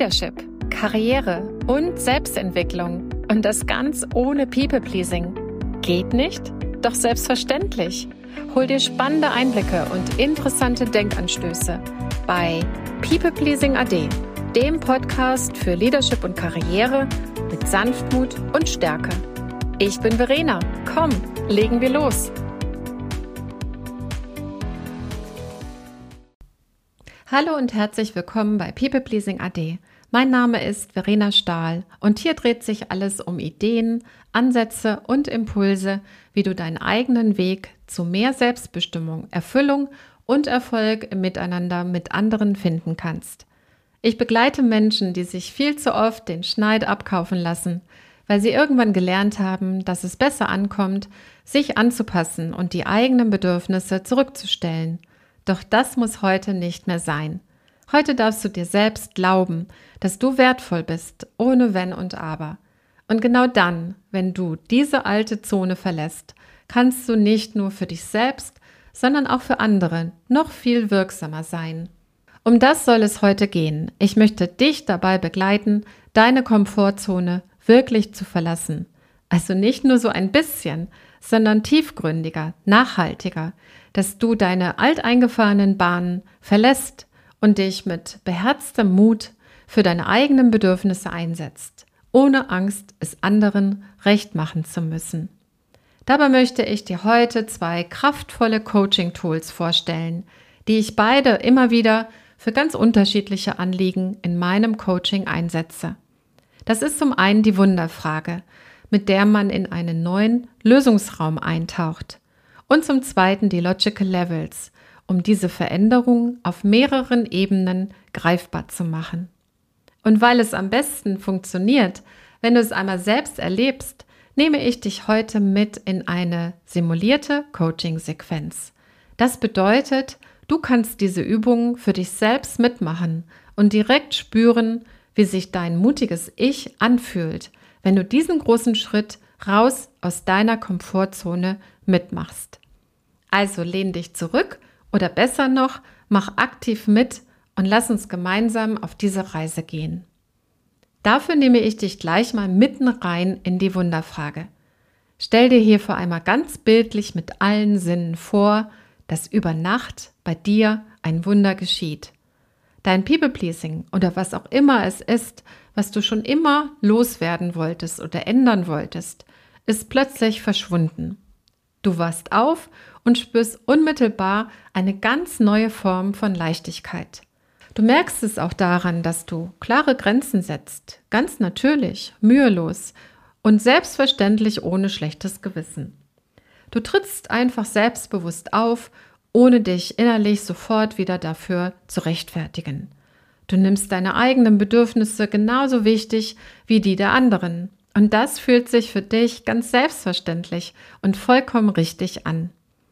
Leadership, Karriere und Selbstentwicklung. Und das ganz ohne People-Pleasing. Geht nicht? Doch selbstverständlich. Hol dir spannende Einblicke und interessante Denkanstöße bei People-Pleasing AD, dem Podcast für Leadership und Karriere mit Sanftmut und Stärke. Ich bin Verena. Komm, legen wir los. Hallo und herzlich willkommen bei People-Pleasing AD. Mein Name ist Verena Stahl und hier dreht sich alles um Ideen, Ansätze und Impulse, wie du deinen eigenen Weg zu mehr Selbstbestimmung, Erfüllung und Erfolg im Miteinander mit anderen finden kannst. Ich begleite Menschen, die sich viel zu oft den Schneid abkaufen lassen, weil sie irgendwann gelernt haben, dass es besser ankommt, sich anzupassen und die eigenen Bedürfnisse zurückzustellen. Doch das muss heute nicht mehr sein. Heute darfst du dir selbst glauben, dass du wertvoll bist, ohne Wenn und Aber. Und genau dann, wenn du diese alte Zone verlässt, kannst du nicht nur für dich selbst, sondern auch für andere noch viel wirksamer sein. Um das soll es heute gehen. Ich möchte dich dabei begleiten, deine Komfortzone wirklich zu verlassen. Also nicht nur so ein bisschen, sondern tiefgründiger, nachhaltiger, dass du deine alteingefahrenen Bahnen verlässt und dich mit beherztem Mut für deine eigenen Bedürfnisse einsetzt, ohne Angst, es anderen recht machen zu müssen. Dabei möchte ich dir heute 2 kraftvolle Coaching-Tools vorstellen, die ich beide immer wieder für ganz unterschiedliche Anliegen in meinem Coaching einsetze. Das ist zum einen die Wunderfrage, mit der man in einen neuen Lösungsraum eintaucht. Und zum zweiten die Logical Levels, um diese Veränderung auf mehreren Ebenen greifbar zu machen. Und weil es am besten funktioniert, wenn du es einmal selbst erlebst, nehme ich dich heute mit in eine simulierte Coaching-Sequenz. Das bedeutet, du kannst diese Übungen für dich selbst mitmachen und direkt spüren, wie sich dein mutiges Ich anfühlt, wenn du diesen großen Schritt raus aus deiner Komfortzone mitmachst. Also lehn dich zurück oder besser noch, mach aktiv mit und lass uns gemeinsam auf diese Reise gehen. Dafür nehme ich dich gleich mal mitten rein in die Wunderfrage. Stell dir hierfür einmal ganz bildlich mit allen Sinnen vor, dass über Nacht bei dir ein Wunder geschieht. Dein People-Pleasing oder was auch immer es ist, was du schon immer loswerden wolltest oder ändern wolltest, ist plötzlich verschwunden. Du wachst auf und spürst unmittelbar eine ganz neue Form von Leichtigkeit. Du merkst es auch daran, dass du klare Grenzen setzt, ganz natürlich, mühelos und selbstverständlich ohne schlechtes Gewissen. Du trittst einfach selbstbewusst auf, ohne dich innerlich sofort wieder dafür zu rechtfertigen. Du nimmst deine eigenen Bedürfnisse genauso wichtig wie die der anderen. Und das fühlt sich für dich ganz selbstverständlich und vollkommen richtig an.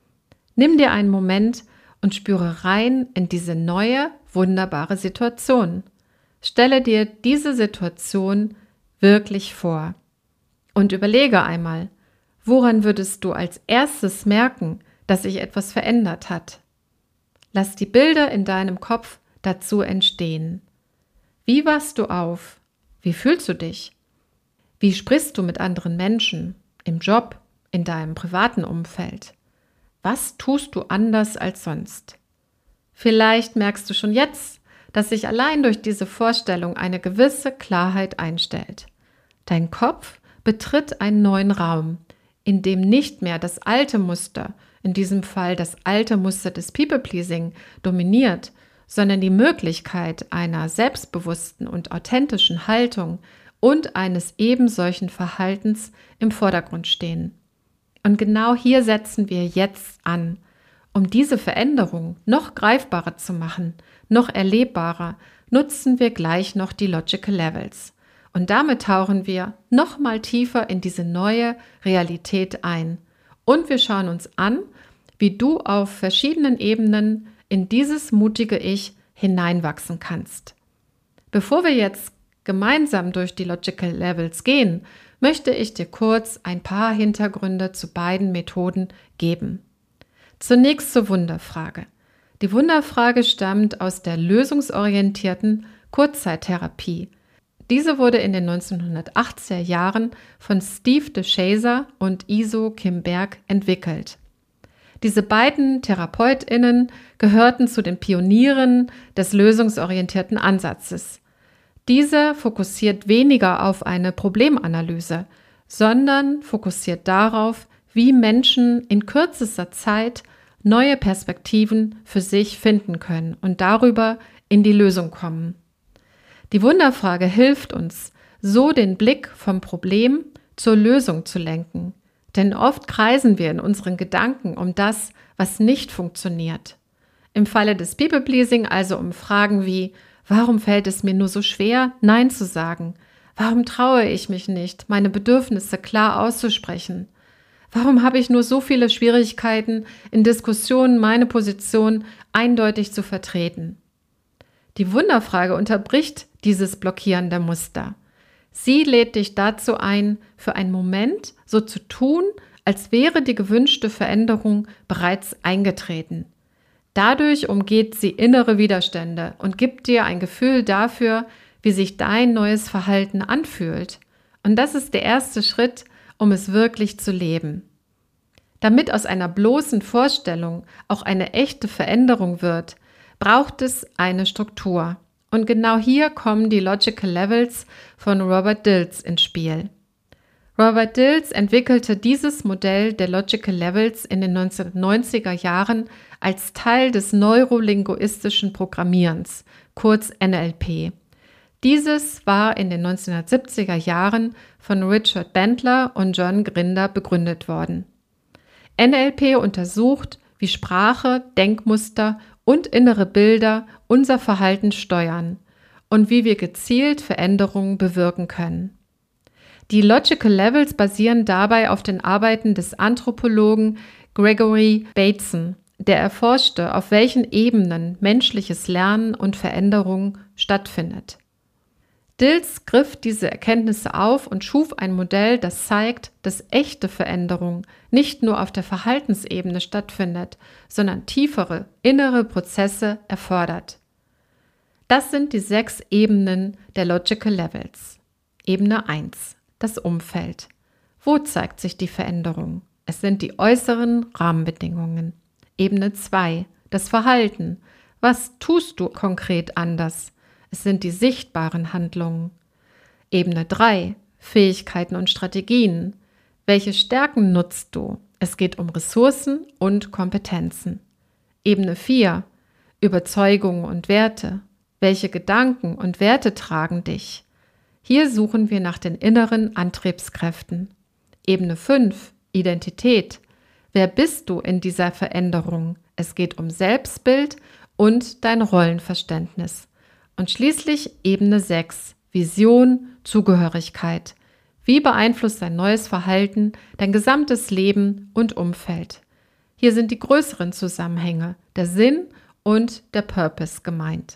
Nimm dir einen Moment und spüre rein in diese neue, wunderbare Situation. Stelle dir diese Situation wirklich vor und überlege einmal, woran würdest du als erstes merken, dass sich etwas verändert hat? Lass die Bilder in deinem Kopf dazu entstehen. Wie wachst du auf? Wie fühlst du dich? Wie sprichst du mit anderen Menschen, im Job, in deinem privaten Umfeld? Was tust du anders als sonst? Vielleicht merkst du schon jetzt, dass sich allein durch diese Vorstellung eine gewisse Klarheit einstellt. Dein Kopf betritt einen neuen Raum, in dem nicht mehr das alte Muster, in diesem Fall das alte Muster des People-Pleasing, dominiert, sondern die Möglichkeit einer selbstbewussten und authentischen Haltung und eines ebensolchen Verhaltens im Vordergrund stehen. Und genau hier setzen wir jetzt an, um diese Veränderung noch greifbarer zu machen, noch erlebbarer, nutzen wir gleich noch die Logical Levels. Und damit tauchen wir noch mal tiefer in diese neue Realität ein. Und wir schauen uns an, wie du auf verschiedenen Ebenen in dieses mutige Ich hineinwachsen kannst. Bevor wir jetzt gemeinsam durch die Logical Levels gehen, möchte ich dir kurz ein paar Hintergründe zu beiden Methoden geben. Zunächst zur Wunderfrage. Die Wunderfrage stammt aus der lösungsorientierten Kurzzeittherapie. Diese wurde in den 1980er Jahren von Steve DeShazer und Iso Kim Berg entwickelt. Diese beiden TherapeutInnen gehörten zu den Pionieren des lösungsorientierten Ansatzes. Dieser fokussiert weniger auf eine Problemanalyse, sondern fokussiert darauf, wie Menschen in kürzester Zeit neue Perspektiven für sich finden können und darüber in die Lösung kommen. Die Wunderfrage hilft uns, so den Blick vom Problem zur Lösung zu lenken. Denn oft kreisen wir in unseren Gedanken um das, was nicht funktioniert. Im Falle des People-Pleasing also um Fragen wie: Warum fällt es mir nur so schwer, Nein zu sagen? Warum traue ich mich nicht, meine Bedürfnisse klar auszusprechen? Warum habe ich nur so viele Schwierigkeiten, in Diskussionen meine Position eindeutig zu vertreten? Die Wunderfrage unterbricht dieses blockierende Muster. Sie lädt dich dazu ein, für einen Moment so zu tun, als wäre die gewünschte Veränderung bereits eingetreten. Dadurch umgeht sie innere Widerstände und gibt dir ein Gefühl dafür, wie sich dein neues Verhalten anfühlt. Und das ist der erste Schritt, um es wirklich zu leben. Damit aus einer bloßen Vorstellung auch eine echte Veränderung wird, braucht es eine Struktur. Und genau hier kommen die Logical Levels von Robert Dilts ins Spiel. Robert Dilts entwickelte dieses Modell der Logical Levels in den 1990er Jahren als Teil des neurolinguistischen Programmierens, kurz NLP. Dieses war in den 1970er Jahren von Richard Bandler und John Grinder begründet worden. NLP untersucht, wie Sprache, Denkmuster und innere Bilder unser Verhalten steuern und wie wir gezielt Veränderungen bewirken können. Die Logical Levels basieren dabei auf den Arbeiten des Anthropologen Gregory Bateson, der erforschte, auf welchen Ebenen menschliches Lernen und Veränderung stattfindet. Dilts griff diese Erkenntnisse auf und schuf ein Modell, das zeigt, dass echte Veränderung nicht nur auf der Verhaltensebene stattfindet, sondern tiefere, innere Prozesse erfordert. Das sind die 6 Ebenen der Logical Levels. Ebene 1, das Umfeld. Wo zeigt sich die Veränderung? Es sind die äußeren Rahmenbedingungen. Ebene 2, das Verhalten. Was tust du konkret anders? Es sind die sichtbaren Handlungen. Ebene 3, Fähigkeiten und Strategien. Welche Stärken nutzt du? Es geht um Ressourcen und Kompetenzen. Ebene 4, Überzeugungen und Werte. Welche Gedanken und Werte tragen dich? Hier suchen wir nach den inneren Antriebskräften. Ebene 5, Identität. Wer bist du in dieser Veränderung? Es geht um Selbstbild und dein Rollenverständnis. Und schließlich Ebene 6, Vision, Zugehörigkeit. Wie beeinflusst dein neues Verhalten dein gesamtes Leben und Umfeld? Hier sind die größeren Zusammenhänge, der Sinn und der Purpose gemeint.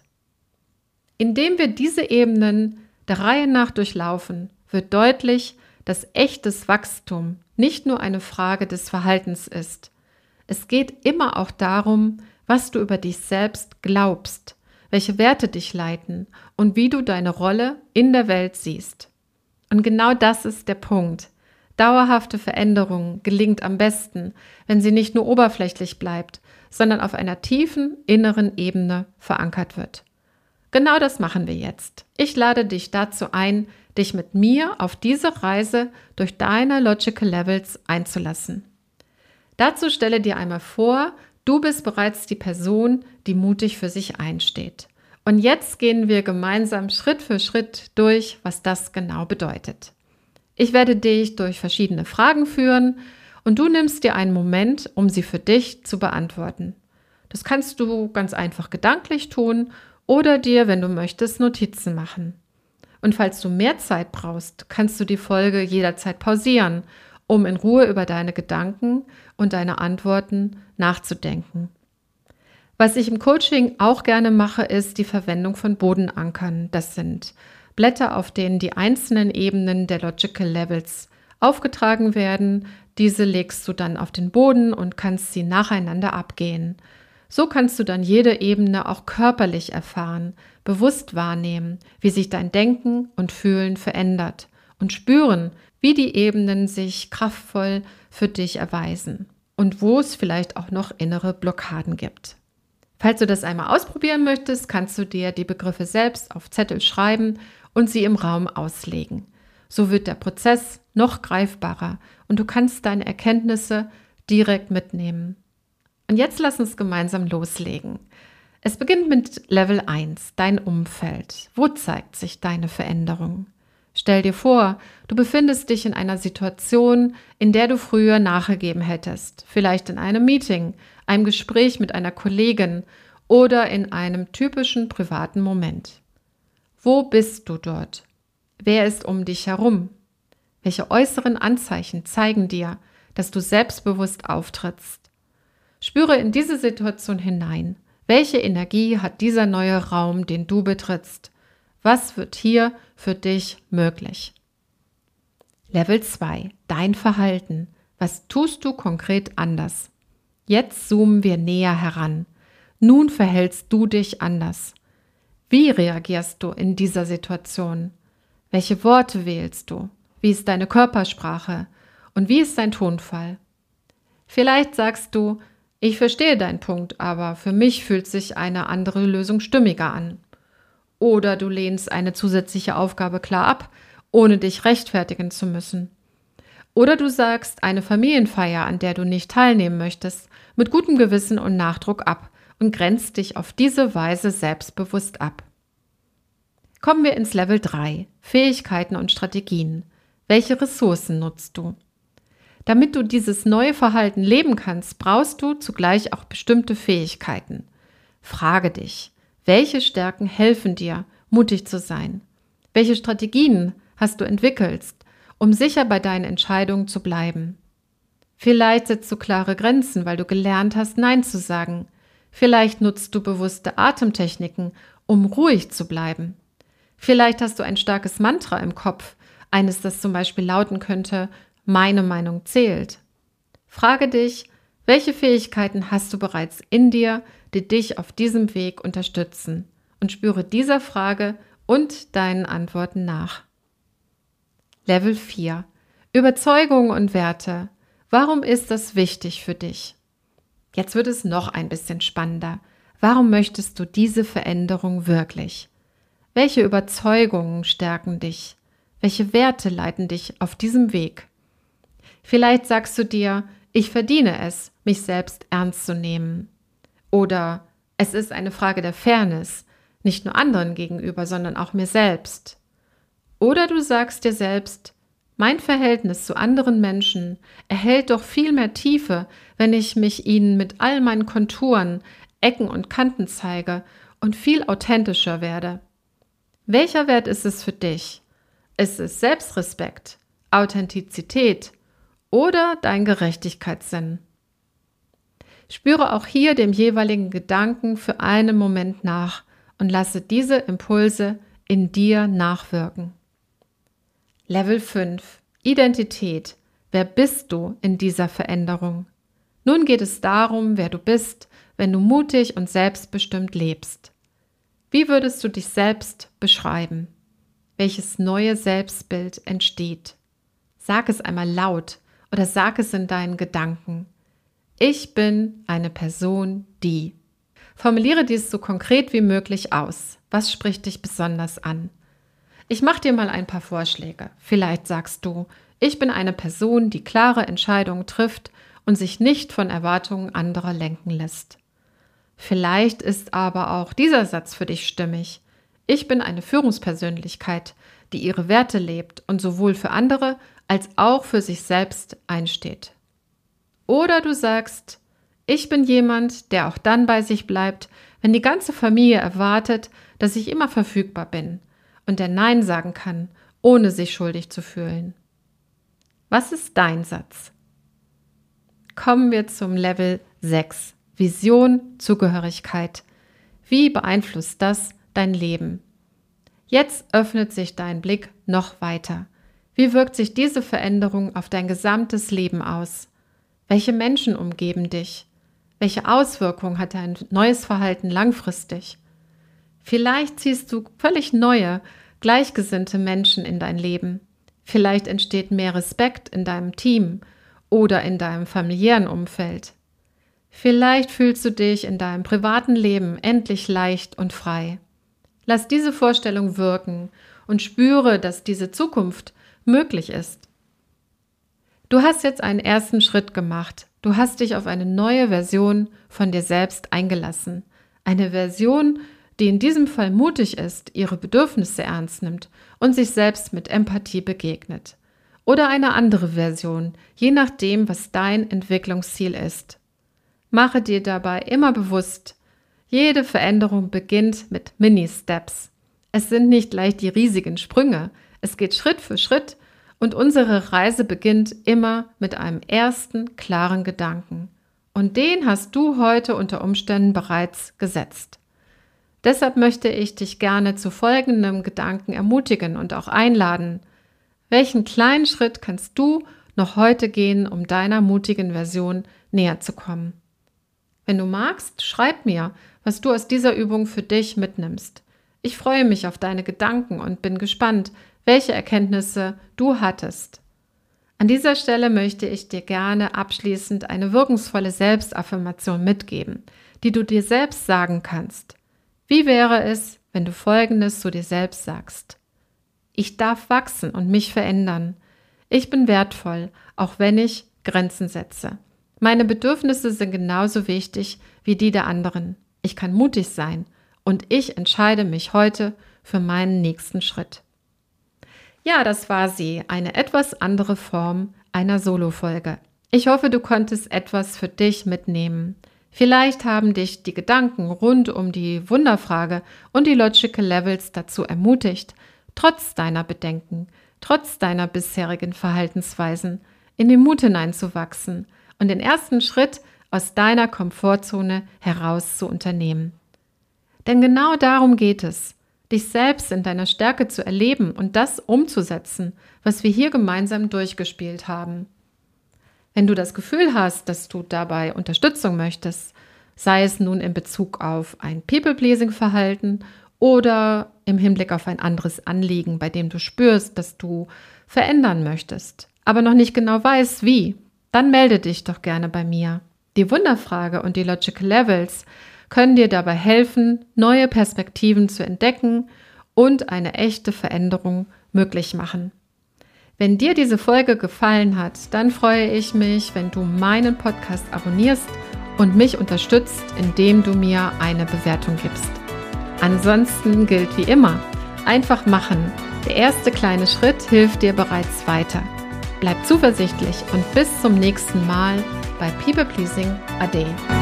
Indem wir diese Ebenen der Reihe nach durchlaufen, wird deutlich, dass echtes Wachstum nicht nur eine Frage des Verhaltens ist. Es geht immer auch darum, was du über dich selbst glaubst, welche Werte dich leiten und wie du deine Rolle in der Welt siehst. Und genau das ist der Punkt. Dauerhafte Veränderung gelingt am besten, wenn sie nicht nur oberflächlich bleibt, sondern auf einer tiefen inneren Ebene verankert wird. Genau das machen wir jetzt. Ich lade dich dazu ein, dich mit mir auf diese Reise durch deine Logical Levels einzulassen. Dazu stelle dir einmal vor, du bist bereits die Person, die mutig für sich einsteht. Und jetzt gehen wir gemeinsam Schritt für Schritt durch, was das genau bedeutet. Ich werde dich durch verschiedene Fragen führen und du nimmst dir einen Moment, um sie für dich zu beantworten. Das kannst du ganz einfach gedanklich tun oder dir, wenn du möchtest, Notizen machen. Und falls du mehr Zeit brauchst, kannst du die Folge jederzeit pausieren, um in Ruhe über deine Gedanken und deine Antworten nachzudenken. Was ich im Coaching auch gerne mache, ist die Verwendung von Bodenankern. Das sind Blätter, auf denen die einzelnen Ebenen der Logical Levels aufgetragen werden. Diese legst du dann auf den Boden und kannst sie nacheinander abgehen. So kannst du dann jede Ebene auch körperlich erfahren, bewusst wahrnehmen, wie sich dein Denken und Fühlen verändert und spüren, wie die Ebenen sich kraftvoll für dich erweisen und wo es vielleicht auch noch innere Blockaden gibt. Falls du das einmal ausprobieren möchtest, kannst du dir die Begriffe selbst auf Zettel schreiben und sie im Raum auslegen. So wird der Prozess noch greifbarer und du kannst deine Erkenntnisse direkt mitnehmen. Und jetzt lass uns gemeinsam loslegen. Es beginnt mit Level 1, dein Umfeld. Wo zeigt sich deine Veränderung? Stell dir vor, du befindest dich in einer Situation, in der du früher nachgegeben hättest. Vielleicht in einem Meeting, einem Gespräch mit einer Kollegin oder in einem typischen privaten Moment. Wo bist du dort? Wer ist um dich herum? Welche äußeren Anzeichen zeigen dir, dass du selbstbewusst auftrittst? Spüre in diese Situation hinein. Welche Energie hat dieser neue Raum, den du betrittst? Was wird hier für dich möglich? Level 2. Dein Verhalten. Was tust du konkret anders? Jetzt zoomen wir näher heran. Nun verhältst du dich anders. Wie reagierst du in dieser Situation? Welche Worte wählst du? Wie ist deine Körpersprache? Und wie ist dein Tonfall? Vielleicht sagst du, ich verstehe deinen Punkt, aber für mich fühlt sich eine andere Lösung stimmiger an. Oder du lehnst eine zusätzliche Aufgabe klar ab, ohne dich rechtfertigen zu müssen. Oder du sagst eine Familienfeier, an der du nicht teilnehmen möchtest, mit gutem Gewissen und Nachdruck ab und grenzt dich auf diese Weise selbstbewusst ab. Kommen wir ins Level 3, Fähigkeiten und Strategien. Welche Ressourcen nutzt du? Damit du dieses neue Verhalten leben kannst, brauchst du zugleich auch bestimmte Fähigkeiten. Frage dich, welche Stärken helfen dir, mutig zu sein? Welche Strategien hast du entwickelt, um sicher bei deinen Entscheidungen zu bleiben? Vielleicht setzt du klare Grenzen, weil du gelernt hast, Nein zu sagen. Vielleicht nutzt du bewusste Atemtechniken, um ruhig zu bleiben. Vielleicht hast du ein starkes Mantra im Kopf, eines, das zum Beispiel lauten könnte: Meine Meinung zählt. Frage dich, welche Fähigkeiten hast du bereits in dir, die dich auf diesem Weg unterstützen, und spüre dieser Frage und deinen Antworten nach. Level 4. Überzeugungen und Werte. Warum ist das wichtig für dich? Jetzt wird es noch ein bisschen spannender. Warum möchtest du diese Veränderung wirklich? Welche Überzeugungen stärken dich? Welche Werte leiten dich auf diesem Weg? Vielleicht sagst du dir, ich verdiene es, mich selbst ernst zu nehmen. Oder es ist eine Frage der Fairness, nicht nur anderen gegenüber, sondern auch mir selbst. Oder du sagst dir selbst, mein Verhältnis zu anderen Menschen erhält doch viel mehr Tiefe, wenn ich mich ihnen mit all meinen Konturen, Ecken und Kanten zeige und viel authentischer werde. Welcher Wert ist es für dich? Ist es Selbstrespekt, Authentizität oder dein Gerechtigkeitssinn? Spüre auch hier dem jeweiligen Gedanken für einen Moment nach und lasse diese Impulse in dir nachwirken. Level 5. Identität. Wer bist du in dieser Veränderung? Nun geht es darum, wer du bist, wenn du mutig und selbstbestimmt lebst. Wie würdest du dich selbst beschreiben? Welches neue Selbstbild entsteht? Sag es einmal laut oder sag es in deinen Gedanken. Ich bin eine Person, die. Formuliere dies so konkret wie möglich aus. Was spricht dich besonders an? Ich mache dir mal ein paar Vorschläge. Vielleicht sagst du, ich bin eine Person, die klare Entscheidungen trifft und sich nicht von Erwartungen anderer lenken lässt. Vielleicht ist aber auch dieser Satz für dich stimmig. Ich bin eine Führungspersönlichkeit, die ihre Werte lebt und sowohl für andere als auch für sich selbst einsteht. Oder du sagst, ich bin jemand, der auch dann bei sich bleibt, wenn die ganze Familie erwartet, dass ich immer verfügbar bin und der Nein sagen kann, ohne sich schuldig zu fühlen. Was ist dein Satz? Kommen wir zum Level 6. Vision, Zugehörigkeit. Wie beeinflusst das dein Leben? Jetzt öffnet sich dein Blick noch weiter. Wie wirkt sich diese Veränderung auf dein gesamtes Leben aus? Welche Menschen umgeben dich? Welche Auswirkungen hat dein neues Verhalten langfristig? Vielleicht ziehst du völlig neue, gleichgesinnte Menschen in dein Leben. Vielleicht entsteht mehr Respekt in deinem Team oder in deinem familiären Umfeld. Vielleicht fühlst du dich in deinem privaten Leben endlich leicht und frei. Lass diese Vorstellung wirken und spüre, dass diese Zukunft möglich ist. Du hast jetzt einen ersten Schritt gemacht. Du hast dich auf eine neue Version von dir selbst eingelassen. Eine Version, die in diesem Fall mutig ist, ihre Bedürfnisse ernst nimmt und sich selbst mit Empathie begegnet. Oder eine andere Version, je nachdem, was dein Entwicklungsziel ist. Mache dir dabei immer bewusst, jede Veränderung beginnt mit Mini-Steps. Es sind nicht gleich die riesigen Sprünge, es geht Schritt für Schritt und unsere Reise beginnt immer mit einem ersten klaren Gedanken. Und den hast du heute unter Umständen bereits gesetzt. Deshalb möchte ich dich gerne zu folgendem Gedanken ermutigen und auch einladen. Welchen kleinen Schritt kannst du noch heute gehen, um deiner mutigen Version näher zu kommen? Wenn du magst, schreib mir, was du aus dieser Übung für dich mitnimmst. Ich freue mich auf deine Gedanken und bin gespannt, welche Erkenntnisse du hattest. An dieser Stelle möchte ich dir gerne abschließend eine wirkungsvolle Selbstaffirmation mitgeben, die du dir selbst sagen kannst. Wie wäre es, wenn du Folgendes zu dir selbst sagst? Ich darf wachsen und mich verändern. Ich bin wertvoll, auch wenn ich Grenzen setze. Meine Bedürfnisse sind genauso wichtig wie die der anderen. Ich kann mutig sein und ich entscheide mich heute für meinen nächsten Schritt. Ja, das war sie, eine etwas andere Form einer Solo-Folge. Ich hoffe, du konntest etwas für dich mitnehmen. Vielleicht haben dich die Gedanken rund um die Wunderfrage und die Logical Levels dazu ermutigt, trotz deiner Bedenken, trotz deiner bisherigen Verhaltensweisen in den Mut hineinzuwachsen und den ersten Schritt aus deiner Komfortzone heraus zu unternehmen. Denn genau darum geht es, dich selbst in deiner Stärke zu erleben und das umzusetzen, was wir hier gemeinsam durchgespielt haben. Wenn du das Gefühl hast, dass du dabei Unterstützung möchtest, sei es nun in Bezug auf ein People-Pleasing-Verhalten oder im Hinblick auf ein anderes Anliegen, bei dem du spürst, dass du verändern möchtest, aber noch nicht genau weißt, wie, dann melde dich doch gerne bei mir. Die Wunderfrage und die Logical Levels können dir dabei helfen, neue Perspektiven zu entdecken und eine echte Veränderung möglich machen. Wenn dir diese Folge gefallen hat, dann freue ich mich, wenn du meinen Podcast abonnierst und mich unterstützt, indem du mir eine Bewertung gibst. Ansonsten gilt wie immer, einfach machen. Der erste kleine Schritt hilft dir bereits weiter. Bleib zuversichtlich und bis zum nächsten Mal bei People Pleasing Ade.